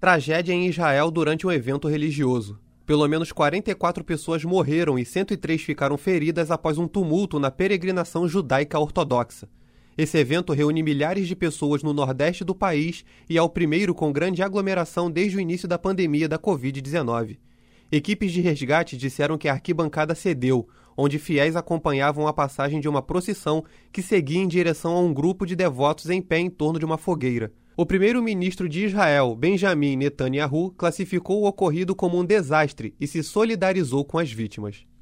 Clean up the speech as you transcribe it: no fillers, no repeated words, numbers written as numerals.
Tragédia em Israel durante um evento religioso. Pelo menos 44 pessoas morreram e 103 ficaram feridas após um tumulto na peregrinação judaica ortodoxa. Esse evento reúne milhares de pessoas no nordeste do país e é o primeiro com grande aglomeração desde o início da pandemia da Covid-19. Equipes de resgate disseram que a arquibancada cedeu, onde fiéis acompanhavam a passagem de uma procissão que seguia em direção a um grupo de devotos em pé em torno de uma fogueira. O primeiro-ministro de Israel, Benjamin Netanyahu, classificou o ocorrido como um desastre e se solidarizou com as vítimas.